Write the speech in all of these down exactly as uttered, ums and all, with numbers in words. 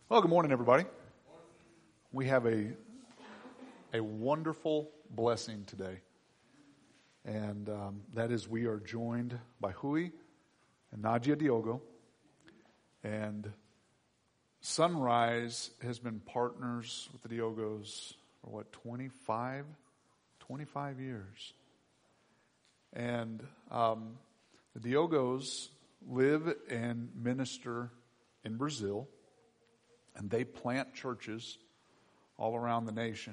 Well, good morning, everybody. We have a a wonderful blessing today, and um, that is we are joined by Hui and Nadia Diogo, and Sunrise has been partners with the Diogos for what, twenty-five, twenty-five years, and um, the Diogos live and minister in Brazil. And they plant churches all around the nation.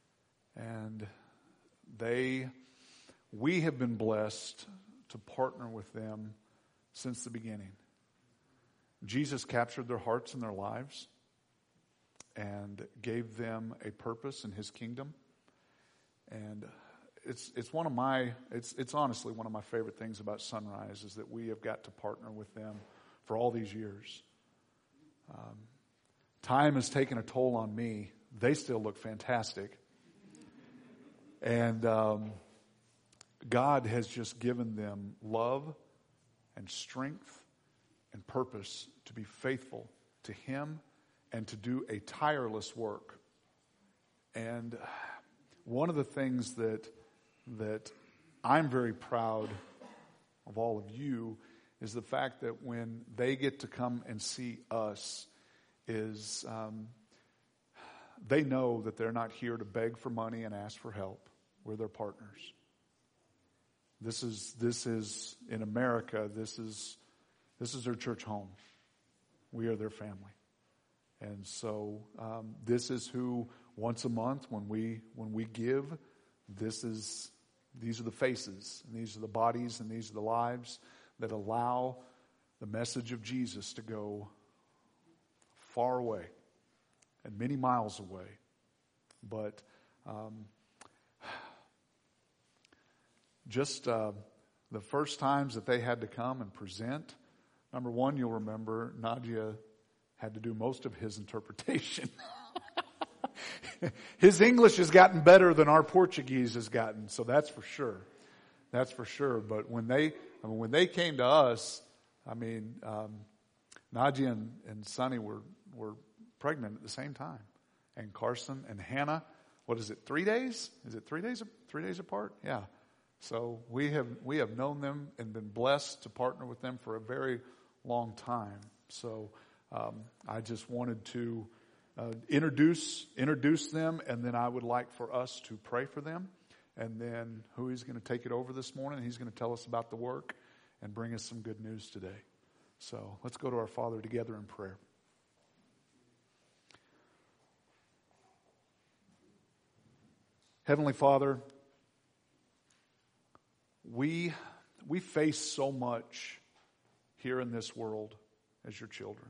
And they, we have been blessed to partner with them since the beginning. Jesus captured their hearts and their lives and gave them a purpose in His kingdom. And it's it's one of my, it's it's honestly one of my favorite things about Sunrise is that we have got to partner with them for all these years. Um, Time has taken a toll on me. They still look fantastic. And um, God has just given them love and strength and purpose to be faithful to Him and to do a tireless work. And one of the things that that I'm very proud of all of you is the fact that when they get to come and see us, is um, they know that they're not here to beg for money and ask for help. We're their partners. This is this is in America. This is this is their church home. We are their family, and so um, this is who once a month when we when we give, this is these are the faces and these are the bodies and these are the lives that allow the message of Jesus to go far away and many miles away. But um, just uh, the first times that they had to come and present, number one, you'll remember Nadia had to do most of his interpretation. His English has gotten better than our Portuguese has gotten, so that's for sure. That's for sure. But when they I mean, when they came to us, I mean, um, Nadia and, and Sonny were were pregnant at the same time. And Carson and Hannah, what is it, three days? Is it three days three days apart? Yeah. So we have we have known them and been blessed to partner with them for a very long time. So um, I just wanted to uh, introduce introduce them, and then I would like for us to pray for them. And then Hui's going to take it over this morning. He's going to tell us about the work and bring us some good news today. So let's go to our Father together in prayer. Heavenly Father, we we face so much here in this world as your children.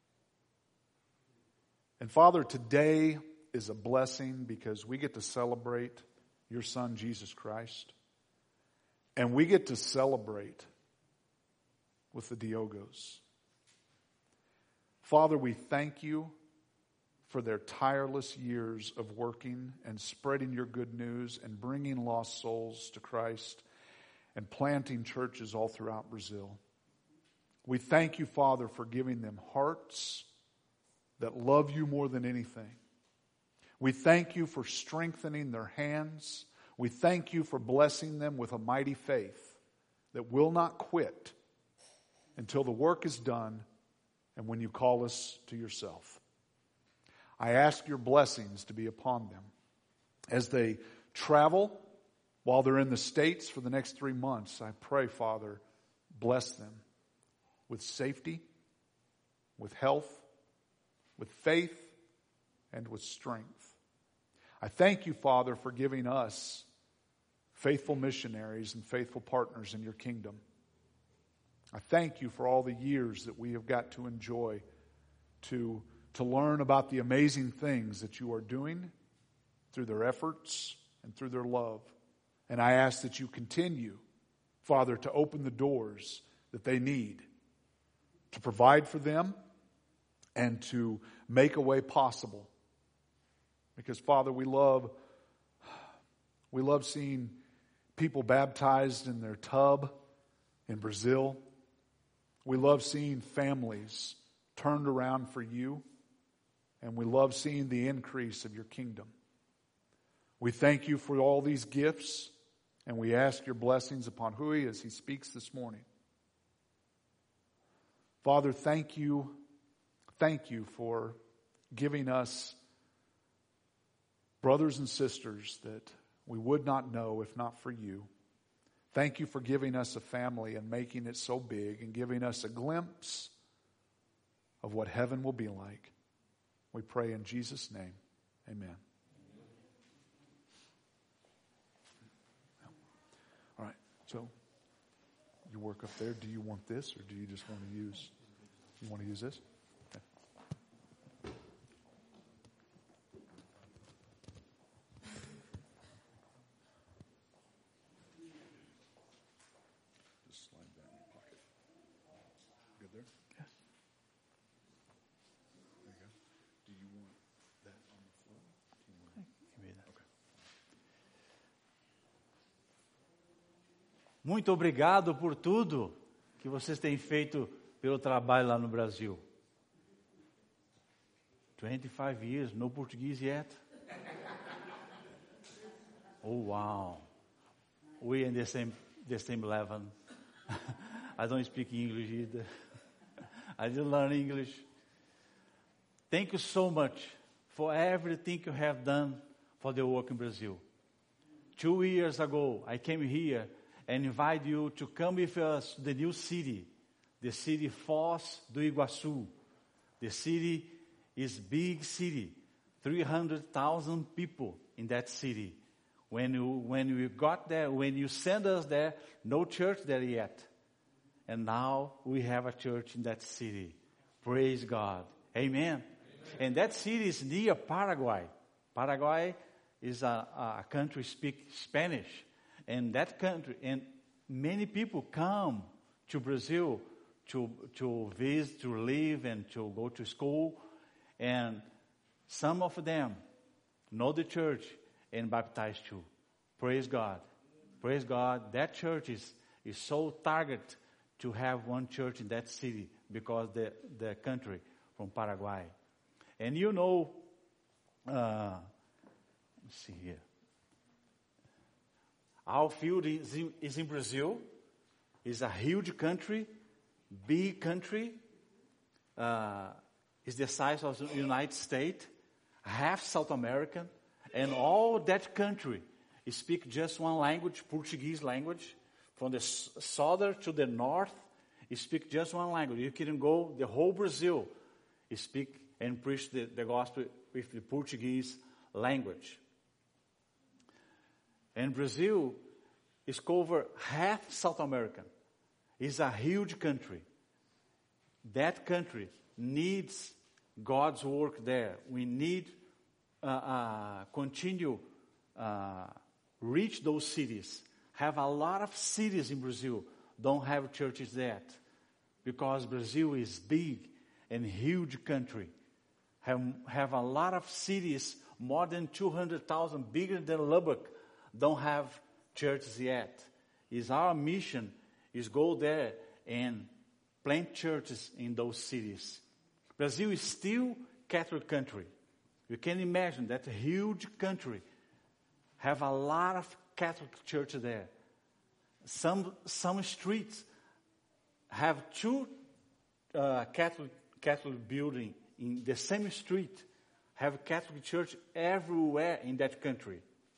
And Father, today is a blessing because we get to celebrate your Son, Jesus Christ. And we get to celebrate with the Diogos. Father, we thank you for their tireless years of working and spreading your good news and bringing lost souls to Christ and planting churches all throughout Brazil. We thank you, Father, for giving them hearts that love you more than anything. We thank you for strengthening their hands. We thank you for blessing them with a mighty faith that will not quit until the work is done and when you call us to yourself. I ask your blessings to be upon them as they travel while they're in the States for the next three months. I pray, Father, bless them with safety, with health, with faith, and with strength. I thank you, Father, for giving us faithful missionaries and faithful partners in your kingdom. I thank you for all the years that we have got to enjoy to to learn about the amazing things that you are doing through their efforts and through their love. And I ask that you continue, Father, to open the doors that they need to provide for them and to make a way possible. Because, Father, we love, we love seeing people baptized in their tub in Brazil. We love seeing families turned around for you. and we love seeing the increase of your kingdom. We thank you for all these gifts, and we ask your blessings upon Hui as he speaks this morning. Father, thank you, thank you for giving us brothers and sisters that we would not know if not for you. Thank you for giving us a family and making it so big and giving us a glimpse of what heaven will be like. We pray in Jesus' name. Amen. All right, so you work up there. Do you want this, or do you just want to use, you want to use this? Okay. Just slide that in your pocket. Good there? Yes. There you go. Do you want that on the floor? Do you want that? Okay. Muito obrigado por tudo que vocês têm feito pelo trabalho lá no Brasil. twenty-five years, no Portuguese yet? Oh, wow. We in the same, the same level. I don't speak English either. I didn't learn English. Thank you so much for everything you have done for the work in Brazil. Two years ago, I came here and invite you to come with us to the new city, the city Foz do Iguaçu. The city is big city, three hundred thousand people in that city. When you, when we got there, when you sent us there, no church there yet. And now we have a church in that city. Praise God. Amen. Amen. And that city is near Paraguay. Paraguay is a, a country speak Spanish. And that country, and many people come to Brazil to to visit, to live, and to go to school. And some of them know the church and baptized too. Praise God. Praise God. That church is, is so targeted to have one church in that city because the, the country from Paraguay. And you know, uh, let's see here. Our field is in, is in Brazil. It's a huge country, big country. Uh, it's the size of the United States, half South American, and all that country speak just one language, Portuguese language. From the southern to the north, you speak just one language. You can go the whole Brazil, you speak and preach the, the gospel with the Portuguese language. And Brazil is cover half South American. It's a huge country. That country needs God's work there. We need uh, uh, continue uh, reach those cities. Have a lot of cities in Brazil don't have churches yet, because Brazil is big and huge country. Have have a lot of cities, more than two hundred thousand, bigger than Lubbock, don't have churches yet. Is our mission is go there and plant churches in those cities. Brazil is still Catholic country. You can imagine that a huge country have a lot of Catholic churches there. Some some streets have two uh, Catholic Catholic building in the same street. Have Catholic church everywhere in that country.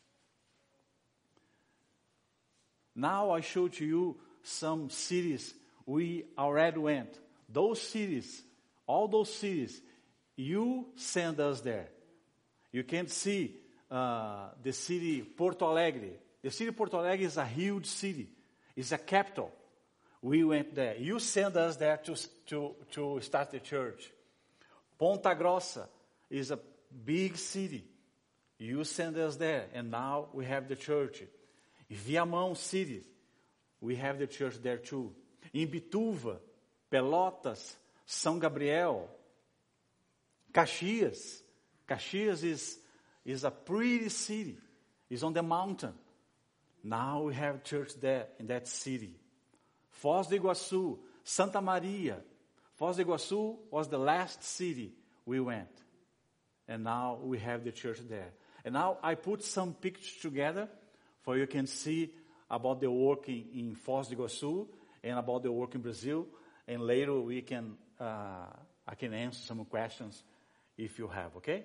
Now I show to you some cities we already went. Those cities, all those cities, you send us there. You can see uh, the city Porto Alegre. The city Porto Alegre is a huge city. It's a capital. We went there. You send us there to, to, to start the church. Ponta Grossa is a big city. You send us there, and now we have the church. Viamão City, we have the church there too. Imbituva, Pelotas, São Gabriel, Caxias. Caxias is, is a pretty city. It's on the mountain. Now we have church there in that city. Foz do Iguaçu, Santa Maria. Foz do Iguaçu was the last city we went. and now we have the church there. And now I put some pictures together for you can see about the work in, in Foz do Iguaçu and about the work in Brazil. And later we can, uh, I can answer some questions if you have, okay?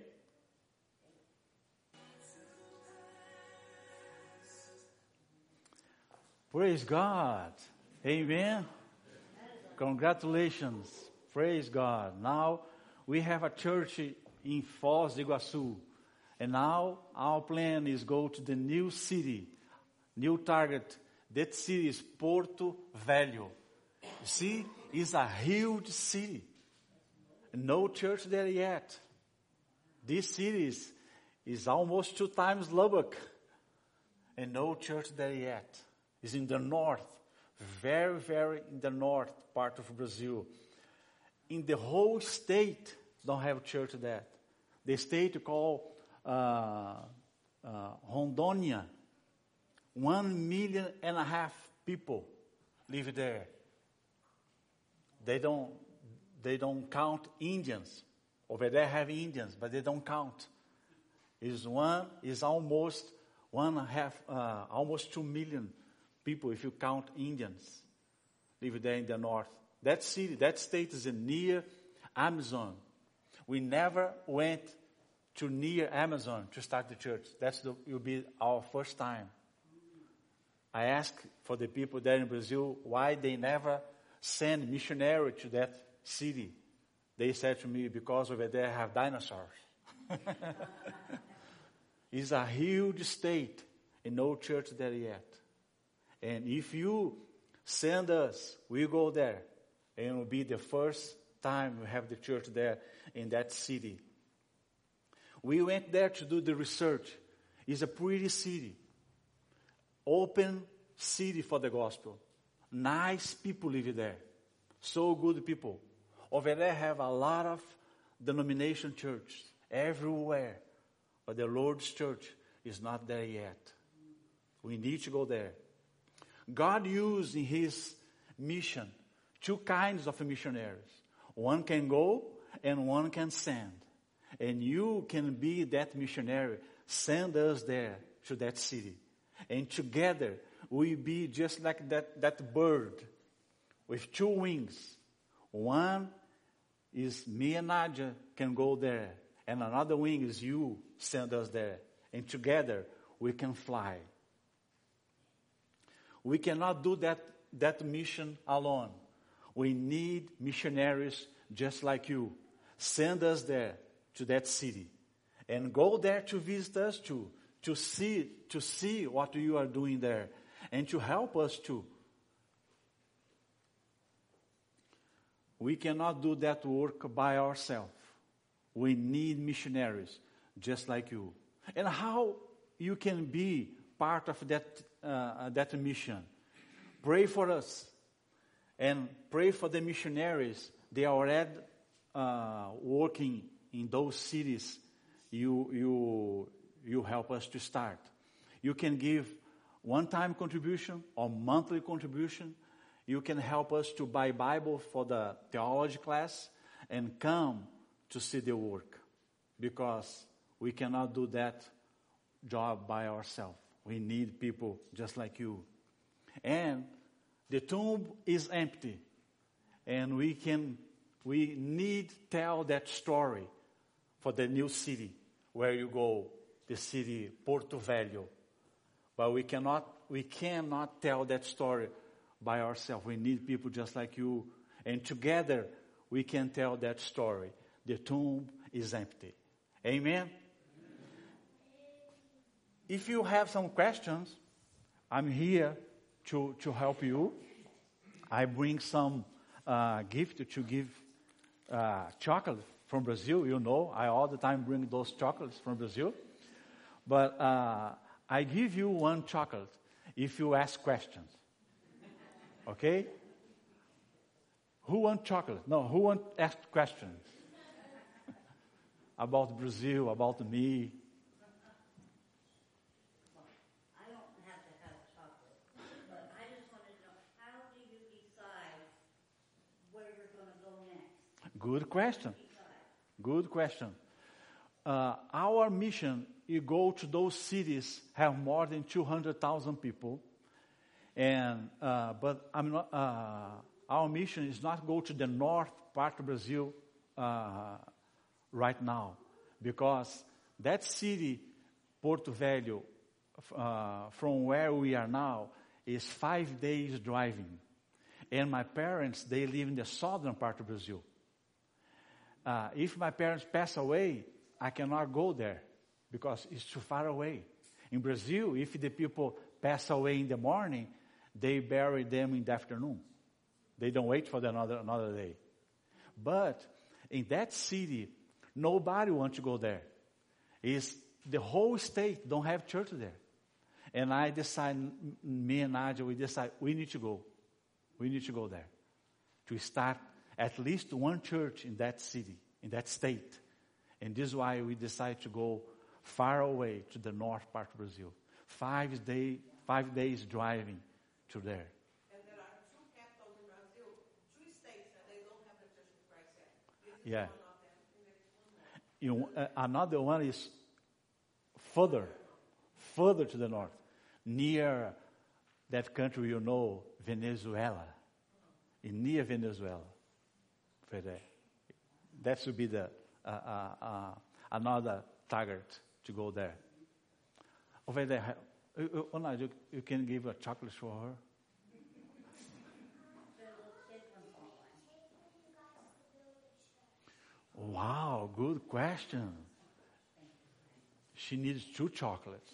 Praise God. Amen. Congratulations. Praise God. Now we have a church in Foz do Iguaçu. And now our plan is go to the new city, new target. That city is Porto Velho. You see, it's a huge city. No church there yet. This city is, is almost two times Lubbock. And no church there yet. It's in the north. Very, very in the north part of Brazil. In the whole state, don't have church there. The state called uh, uh, Rondônia. One million and a half people live there. They don't, they don't count Indians. Over there have Indians, but they don't count. Is one is almost one and a half, uh, almost two million people if you count Indians live there in the north. That city, that state is near Amazon. We never went to near Amazon to start the church. That's the, will be our first time. I asked for the people there in Brazil why they never send missionary to that city. They said to me, because over there have dinosaurs. It's a huge state and no church there yet. And if you send us, we go there. And it will be the first time we have the church there in that city. We went there to do the research. It's a pretty city. Open city for the gospel. Nice people live there. So good people. Over there have a lot of denomination churches everywhere. But the Lord's church is not there yet. We need to go there. God used in his mission two kinds of missionaries. One can go and one can send. And you can be that missionary. Send us there to that city. And together we be just like that, that bird with two wings. One is me and Nadia can go there. And another wing is you send us there. And together we can fly. We cannot do that, that mission alone. We need missionaries just like you. Send us there to that city. And go there to visit us too. To see, to see what you are doing there. And to help us too. We cannot do that work by ourselves. We need missionaries just like you. And how you can be part of that, uh, that mission. Pray for us. And pray for the missionaries. They are already uh, working in those cities. You, you, you help us to start. You can give one-time contribution or monthly contribution. You can help us to buy Bible for the theology class and come to see the work. Because we cannot do that job by ourselves. We need people just like you. And the tomb is empty. And we can, we need tell that story for the new city where you go, the city Porto Velho. But we cannot, we cannot tell that story by ourselves. We need people just like you. And together we can tell that story. The tomb is empty. Amen? If you have some questions, I'm here to, to help you. I bring some uh, gift to give uh, chocolate from Brazil. You know, I all the time bring those chocolates from Brazil. But uh, I give you one chocolate if you ask questions. Okay? Who wants chocolate? No, who wants to ask questions? About Brazil, about me. I don't have to have chocolate, but I just want to know, how do you decide where you're going to go next? Good question. Good question. uh, our mission, you go to those cities, have more than two hundred thousand people. And, uh, but I'm not, uh, our mission is not go to the north part of Brazil uh, right now. Because that city, Porto Velho, uh, from where we are now, is five days driving. And my parents, they live in the southern part of Brazil. Uh, if my parents pass away, I cannot go there because it's too far away. In Brazil, if the people pass away in the morning, they bury them in the afternoon. They don't wait for the another, another day. But in that city, nobody wants to go there. It's, the whole state don't have church there. And I decide, me and Nadia, we decide we need to go. We need to go there to start at least one church in that city, in that state. And this is why we decided to go far away to the north part of Brazil. Five, day, five days driving to there. And there are two capitals in Brazil, two states that they don't have the Church of Christ yet. This is Yeah. one of them, and there is one more. You, uh, another one is further, further to the north, near that country you know, Venezuela, in near Venezuela. That should be the uh, uh, uh, another target to go there. Over there, uh, uh, Ona, you, you can give a chocolate for her. Wow, good question. She needs two chocolates.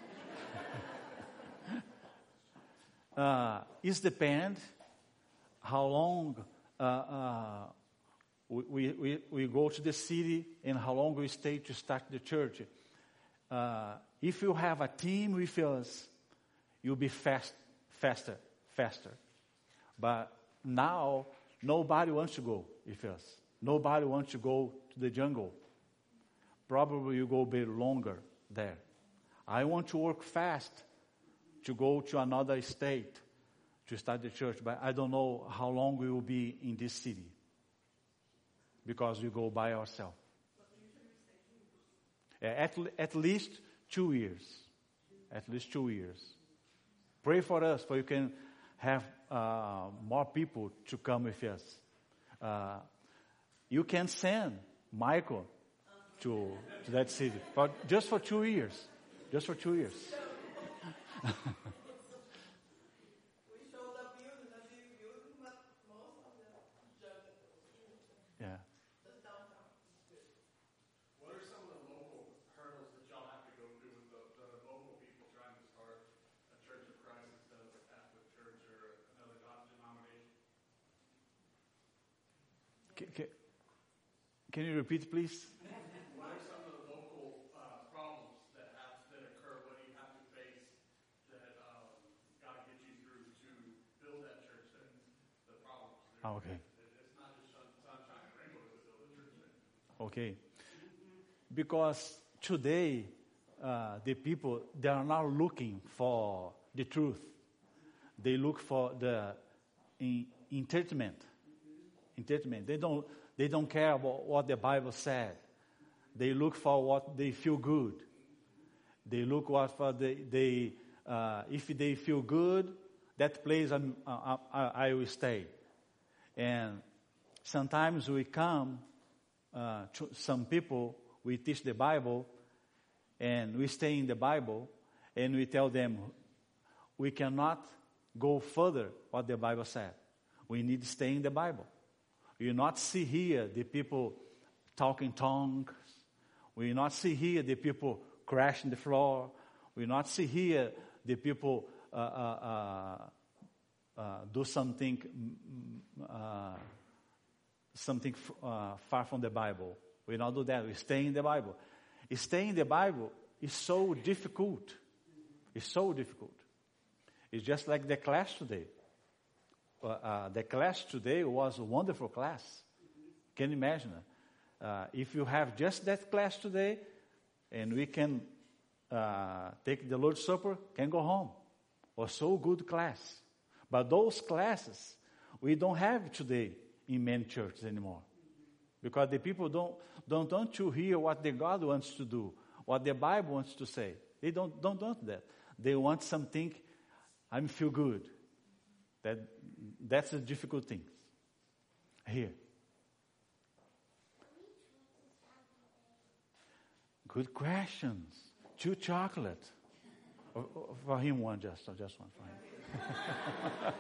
uh, it depends how long uh, uh, we, we, we go to the city and how long we stay to start the church. Uh, if you have a team with us, you'll be fast, faster, faster. But now, nobody wants to go with us. Nobody wants to go to the jungle. Probably you go a bit longer there. I want to work fast to go to another state to start the church, but I don't know how long we will be in this city because we go by ourselves. At, at least two years. At least two years. Pray for us, for you can have uh, more people to come with us. Uh, you can send Michael to, to that city, but just for two years. Just for two years. We showed up using the big building, but most of the jungle. Yeah. The downtown. What are some of the local hurdles that y'all have to go through with the, the local people trying to start a Church of Christ instead of a Catholic church or another God denomination? Can, can, can you repeat, please? What are some of the local uh, problems that have that occur? What do you have to face that um, God get you through to build that church? That the problems. Ah, okay. It, it's not just sun, sunshine and rainbows to build a church. Okay. Because today, uh, the people, they are not looking for the truth. They look for the in, entertainment. Entertainment. They don't, they don't care about what the Bible said. They look for what they feel good. They look what for the, they, uh, if they feel good, that place I'm, I, I, I will stay. And sometimes we come, uh, to some people, we teach the Bible, and we stay in the Bible, and we tell them, we cannot go further what the Bible said. We need to stay in the Bible. You not see here the people talking tongues. We not see here the people crashing the floor. We not see here the people uh, uh, uh, uh, do something uh, something uh, far from the Bible. We not do that. We stay in the Bible. Staying in the Bible is so difficult. It's so difficult. It's just like the class today. Uh, uh, the class today was a wonderful class. Can you imagine? Uh, if you have just that class today, and we can uh, take the Lord's Supper, can go home. Was so good class. But those classes, we don't have today in many churches anymore. Because the people don't, don't want to hear what the God wants to do, what the Bible wants to say. They don't, don't want that. They want something, I feel good. That, that's the difficult thing. Here. Good questions. Two chocolate. Oh, oh, for him, one just, just one for him.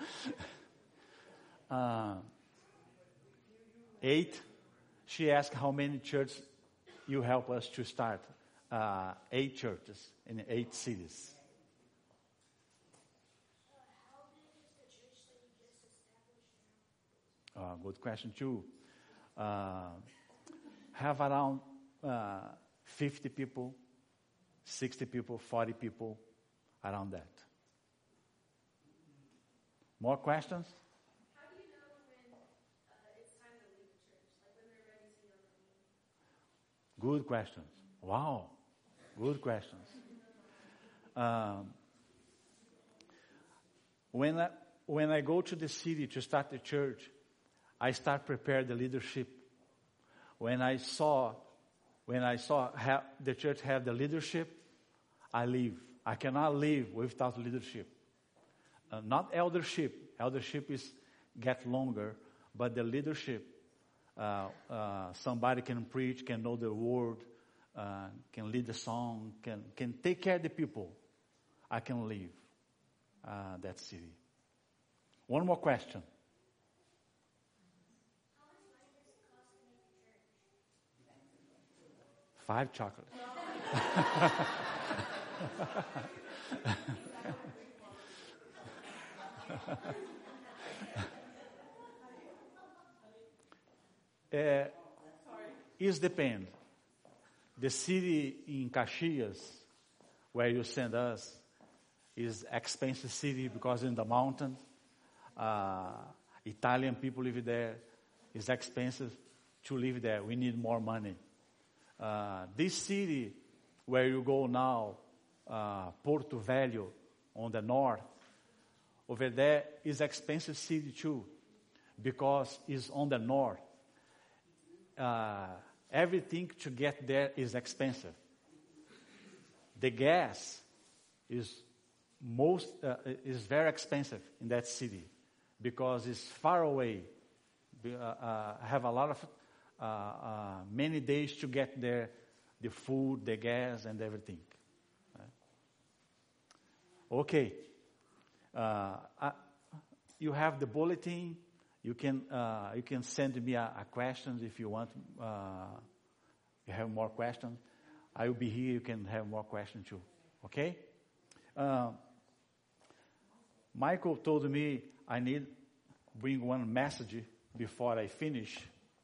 uh, eight. She asked how many churches you help us to start. Uh, eight churches in eight cities. Uh, good question too. Uh, have around uh, fifty people, sixty people, forty people, around that. More questions? How do you know when uh, it's time to leave the church? Like when they're ready to go? Good questions. Wow. Good questions. Um, when I, when I go to the city to start the church, I start prepare the leadership. When I saw, when I saw ha- the church have the leadership, I leave. I cannot leave without leadership. Uh, not eldership. Eldership is get longer, but the leadership. Uh, uh, somebody can preach, can know the word, uh, can lead the song, can can take care of the people. I can leave uh, that city. One more question. Five chocolates. uh, it depends. The city in Caxias, where you send us, is expensive city because in the mountain. Uh, Italian people live there. It's expensive to live there. We need more money. Uh, this city where you go now, uh, Porto Velho, on the north, over there is expensive city too, because it's on the north. Uh, everything to get there is expensive. The gas is most uh, is very expensive in that city because it's far away. Uh, uh, have a lot of uh, uh, many days to get there, the food, the gas, and everything. Okay. Uh, uh, you have the bulletin. You can uh, you can send me a, a question if you want. Uh, you have more questions. I will be here. You can have more questions too. Okay. Uh, Michael told me I need bring one message before I finish.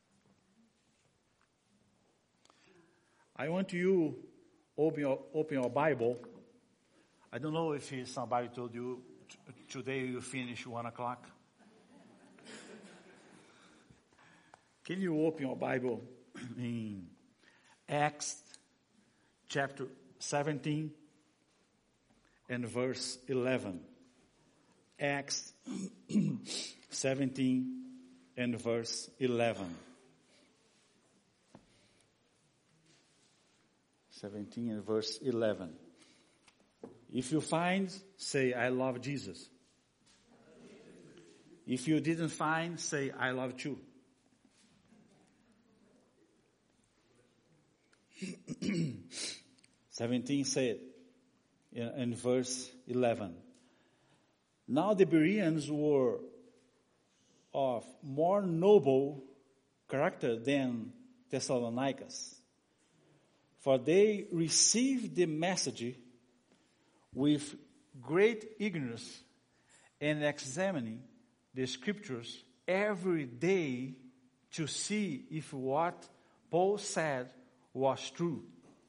I want you open your open your Bible. I don't know if somebody told you t- today you finish one o'clock. Can you open your Bible in Acts chapter seventeen and verse eleven? Acts seventeen and verse eleven. seventeen and verse eleven. If you find, say, I love Jesus. If you didn't find, say, I love you. seventeen said in, in verse eleven. Now the Bereans were of more noble character than Thessalonians, for they received the message with great eagerness and examining the scriptures every day to see if what Paul said was true.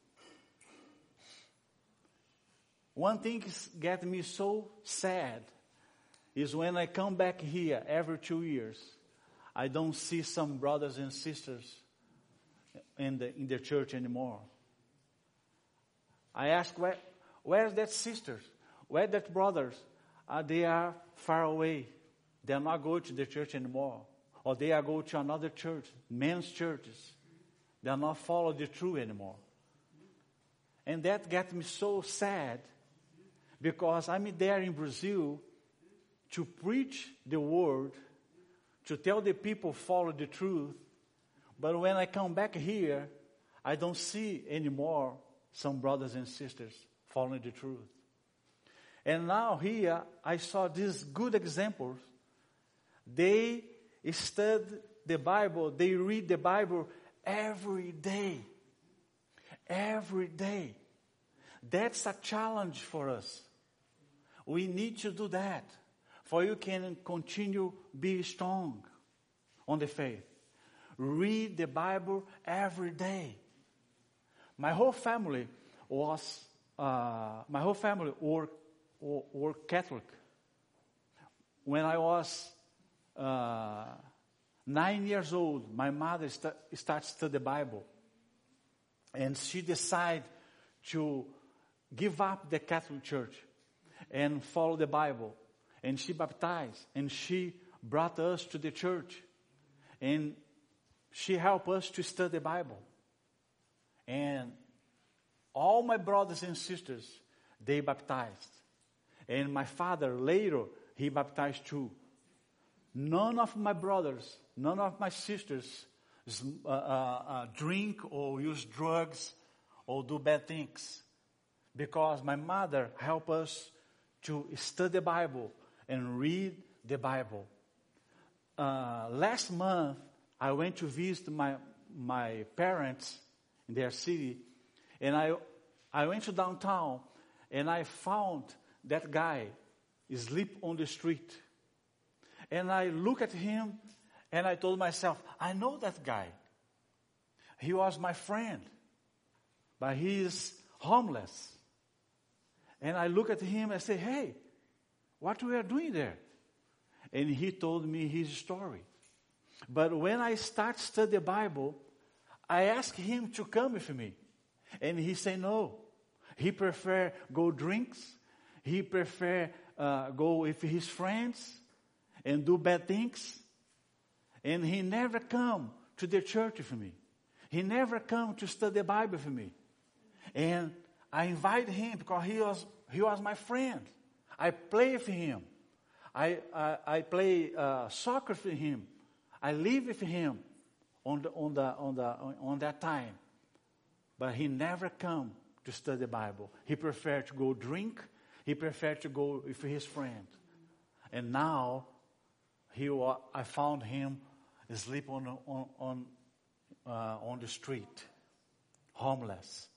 One thing gets me so sad is when I come back here every two years, I don't see some brothers and sisters in the in the church anymore. I ask, where, where's that sisters? Where that brothers? Uh, they are far away. They are not going to the church anymore. or they are going to another church, men's churches. They are not following the truth anymore. And that gets me so sad, because I'm there in Brazil to preach the word, to tell the people follow the truth. But when I come back here, I don't see anymore some brothers and sisters following the truth. And now here, I saw these good examples. They study the Bible, they read the Bible every day. Every day. That's a challenge for us. We need to do that, for you can continue be strong on the faith. Read the Bible every day. My whole family was, uh, my whole family were, were, were Catholic. When I was uh, nine years old, my mother st- started studying the Bible. And she decided to give up the Catholic Church and follow the Bible. And she baptized, and she brought us to the church. And she helped us to study the Bible. And all my brothers and sisters, they baptized. And my father later, he baptized too. None of my brothers, none of my sisters uh, uh, uh, drink or use drugs or do bad things. Because my mother helped us to study the Bible and read the Bible. Uh, last month, I went to visit my my parents in their city, and I I went to downtown, and I found that guy asleep on the street. And I looked at him, and I told myself, I know that guy. He was my friend, but he is homeless. And I look at him and say, hey, what we are doing there? And he told me his story. But when I start study the Bible, I asked him to come with me. And he said no. He prefer go drinks. He prefer uh, go with his friends and do bad things. And he never come to the church with me. He never come to study the Bible with me. And I invited him because he was he was my friend. I play with him. I I, I play uh, soccer with him. I live with him on the on the on the on, on that time. But he never come to study the Bible. He preferred to go drink. He preferred to go with his friend. And now he wa- I found him asleep on on on uh, on the street, homeless.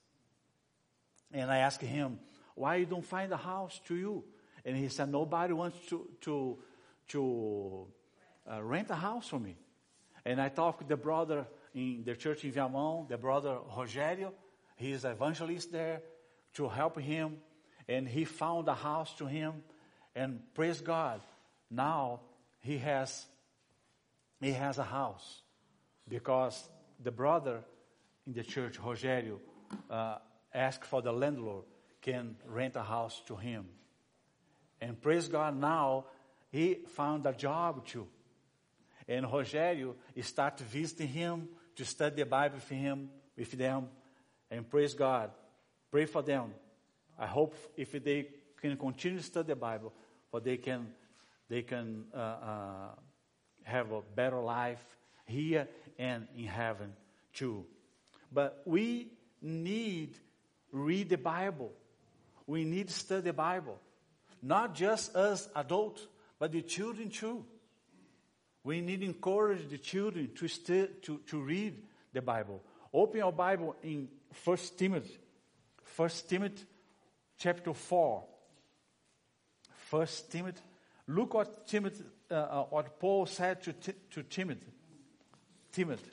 And I asked him, why you don't find a house to you? And he said, nobody wants to to to uh, rent a house for me. And I talked with the brother in the church in Viamão, the brother Rogério. He is an evangelist there, to help him. And he found a house to him. And praise God, now he has he has a house. Because the brother in the church, Rogério, uh, asked for the landlord can rent a house to him. And praise God, now he found a job too. And Rogério started visiting him to study the Bible for him, with them. And praise God, pray for them. I hope if they can continue to study the Bible, for they can they can uh, uh, have a better life here and in heaven too. But we need read the Bible. We need to study the Bible. Not just us adults, but the children too. We need to encourage the children to, stu- to, to read the Bible. Open your Bible in First Timothy. First Timothy chapter four. First Timothy. Look what Timothy, uh, uh, what Paul said to, Ti- to Timothy. Timothy.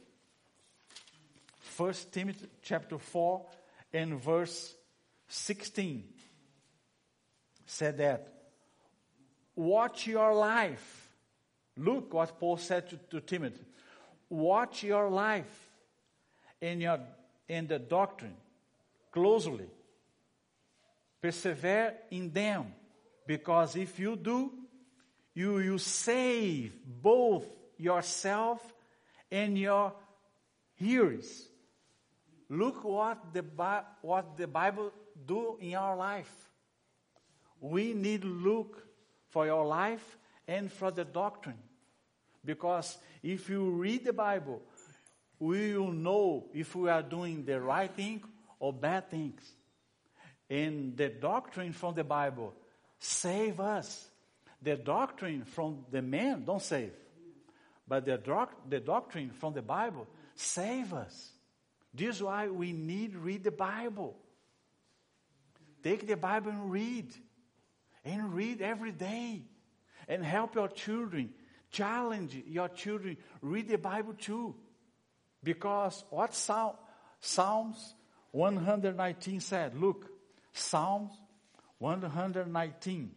First Timothy chapter four and verse sixteen. Said that, watch your life. Look what Paul said to, to Timothy. Watch your life in your in the doctrine closely. Persevere in them, because if you do, you will save both yourself and your hearers. Look what the, Bi- what the Bible do in our life. We need to look for your life and for the doctrine. Because if you read the Bible, we will know if we are doing the right thing or bad things. And the doctrine from the Bible save us. The doctrine from the man don't save. But the, doc- the doctrine from the Bible save us. This is why we need to read the Bible. Take the Bible and read. And read every day. And help your children. Challenge your children. Read the Bible too. Because what Psalm, Psalms one nineteen said. Look. Psalms one nineteen.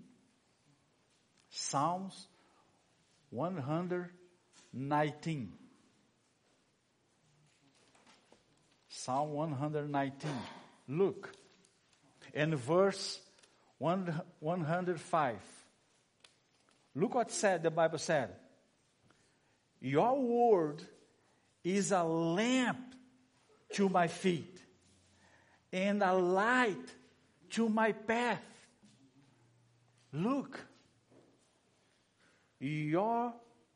Psalms one nineteen. Psalm one nineteen. Look. And verse one hundred five. Look what said, the Bible said. Your word is a lamp to my feet and a light to my path. Look. Your,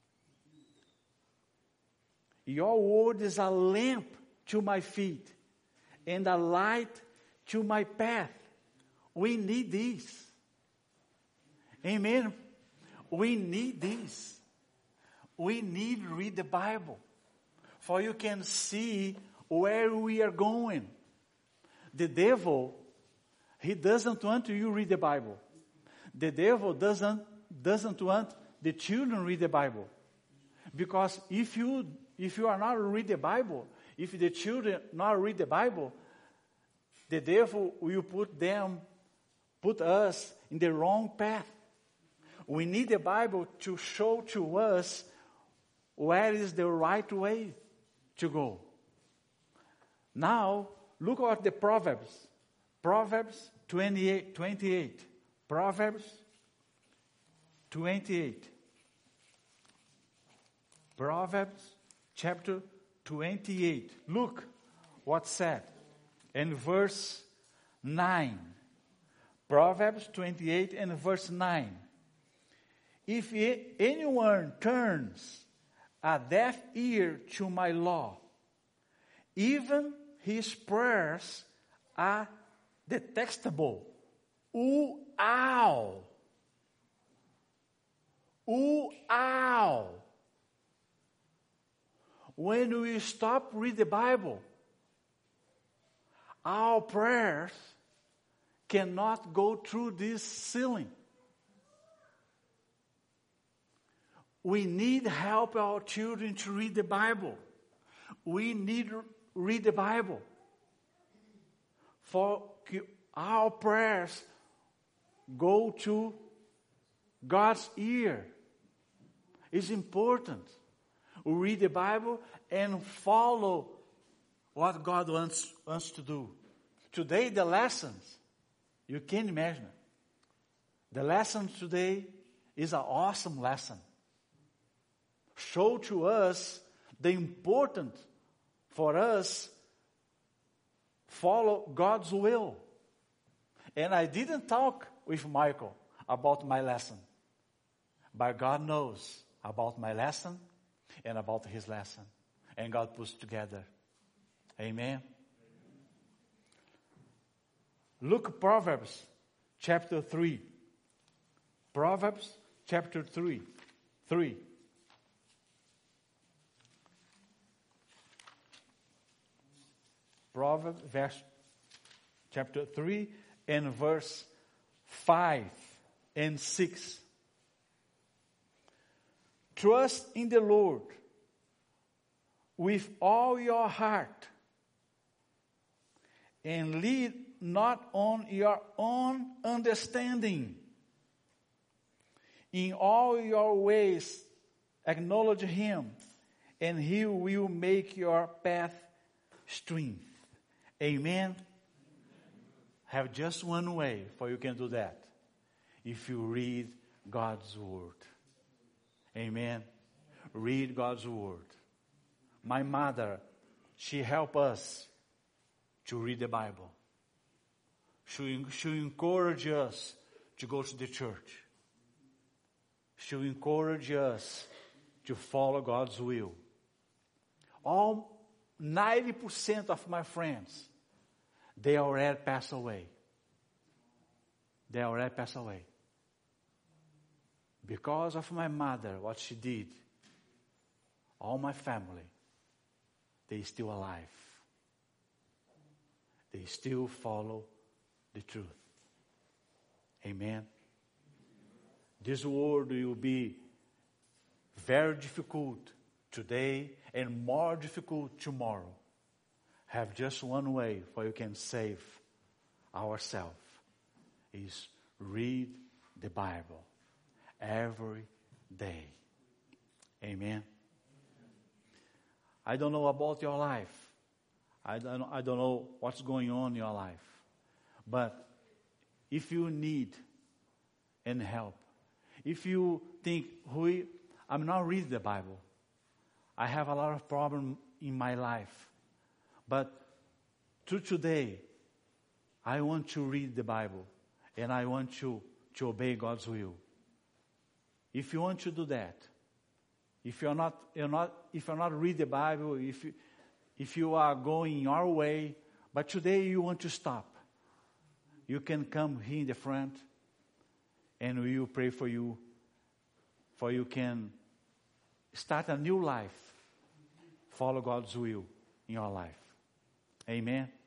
your word is a lamp to my feet and a light to my path. We need this. Amen. We need this. We need to read the Bible. For you can see where we are going. The devil, he doesn't want you to read the Bible. The devil doesn't, doesn't want the children read the Bible. Because if you, if you are not read the Bible, if the children not read the Bible, the devil will put them, put us in the wrong path. We need the Bible to show to us where is the right way to go. Now, look at the Proverbs. Proverbs twenty-eight. twenty-eight. Proverbs twenty-eight. Proverbs chapter twenty-eight. Look what said in verse nine. Proverbs twenty-eight and verse nine. If anyone turns a deaf ear to my law, even his prayers are detestable. Ooh, ow. Ooh, ow. When we stop read the Bible, our prayers cannot go through this ceiling. We need help our children to read the Bible. We need to read the Bible. For our prayers go to God's ear. It's important. We read the Bible and follow what God wants us to do. Today, the lessons, you can't imagine it. The lesson today is an awesome lesson. Show to us the importance for us follow God's will. And I didn't talk with Michael about my lesson. But God knows about my lesson and about his lesson. And God puts together. Amen. Look Proverbs chapter three. Proverbs chapter three. three. Proverbs verse, chapter three and verse five and six. Trust in the Lord with all your heart and lead not on your own understanding. In all your ways acknowledge him, and he will make your path straight. Amen. Have just one way for you can do that. If you read God's word. Amen. read God's word. My mother, she helped us to read the Bible. She, she encouraged us to go to the church. She encouraged us to follow God's will. All ninety percent of my friends, they already passed away. They already passed away. Because of my mother, what she did, all my family, they still alive. They still follow the truth. Amen. This world will be very difficult today and more difficult tomorrow. Have just one way for you can save ourselves is read the Bible every day. Amen. I don't know about your life. I don't, I don't know what's going on in your life. But if you need any help, if you think, Rui, I'm not reading the Bible. I have a lot of problems in my life. But to today, I want to read the Bible. And I want to, to obey God's will. If you want to do that, if you're not, you're not, if you're not read the Bible, if you, if you are going your way, but today you want to stop, you can come here in the front, and we will pray for you, for you can start a new life, follow God's will in your life. Amen.